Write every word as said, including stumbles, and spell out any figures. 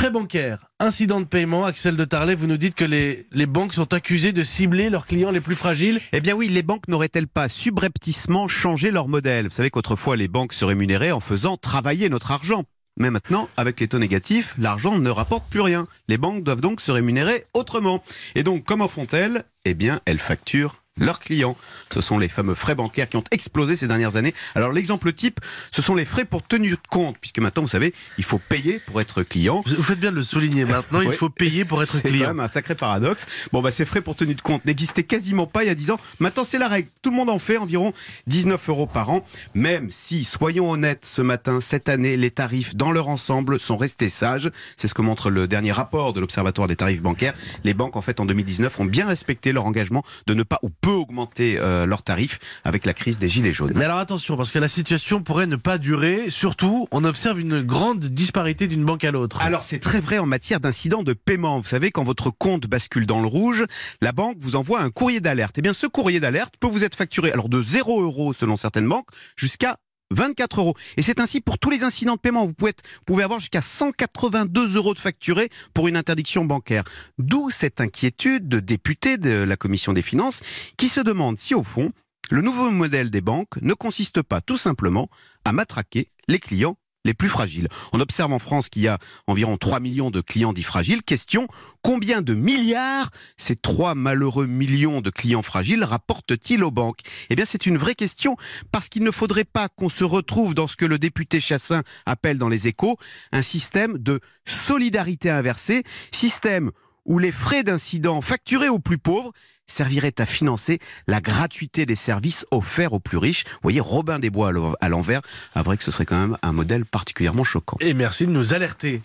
Frais bancaires, incident de paiement. Axel de Tarlet, vous nous dites que les, les banques sont accusées de cibler leurs clients les plus fragiles. Eh bien oui, les banques n'auraient-elles pas subrepticement changé leur modèle? Vous savez qu'autrefois les banques se rémunéraient en faisant travailler notre argent. Mais maintenant, avec les taux négatifs, l'argent ne rapporte plus rien. Les banques doivent donc se rémunérer autrement. Et donc, comment font-elles? Eh bien, elles facturent leurs clients. Ce sont les fameux frais bancaires qui ont explosé ces dernières années. Alors l'exemple type, ce sont les frais pour tenue de compte, puisque maintenant, vous savez, il faut payer pour être client. Vous faites bien de le souligner maintenant, il Oui. faut payer pour être C'est client. quand même un sacré paradoxe. Bon, bah, ces frais pour tenue de compte n'existaient quasiment pas il y a dix ans. Maintenant, c'est la règle. Tout le monde en fait environ dix-neuf euros par an. Même si, soyons honnêtes, ce matin, cette année, les tarifs dans leur ensemble sont restés sages. C'est ce que montre le dernier rapport de l'Observatoire des tarifs bancaires. Les banques, en fait, en deux mille dix-neuf, ont bien respecté leur engagement de ne pas ou peu augmenter euh, leurs tarifs avec la crise des gilets jaunes. Mais alors attention, parce que la situation pourrait ne pas durer. Surtout, on observe une grande disparité d'une banque à l'autre. Alors c'est très vrai en matière d'incidents de paiement. Vous savez, quand votre compte bascule dans le rouge, la banque vous envoie un courrier d'alerte. Eh bien ce courrier d'alerte peut vous être facturé alors de zéro euro selon certaines banques jusqu'à vingt-quatre euros. Et c'est ainsi pour tous les incidents de paiement. Vous pouvez, être, vous pouvez avoir jusqu'à cent quatre-vingt-deux euros de facturés pour une interdiction bancaire. D'où cette inquiétude de députés de la Commission des finances qui se demandent si au fond, le nouveau modèle des banques ne consiste pas tout simplement à matraquer les clients les plus fragiles. On observe en France qu'il y a environ trois millions de clients dits fragiles. Question, combien de milliards ces trois malheureux millions de clients fragiles rapportent-ils aux banques? Eh bien, c'est une vraie question, parce qu'il ne faudrait pas qu'on se retrouve dans ce que le député Chassaing appelle dans les Échos un système de solidarité inversée, système où les frais d'incident facturés aux plus pauvres servirait à financer la gratuité des services offerts aux plus riches. Vous voyez, Robin des Bois à l'envers, avouerait que ce serait quand même un modèle particulièrement choquant. Et merci de nous alerter.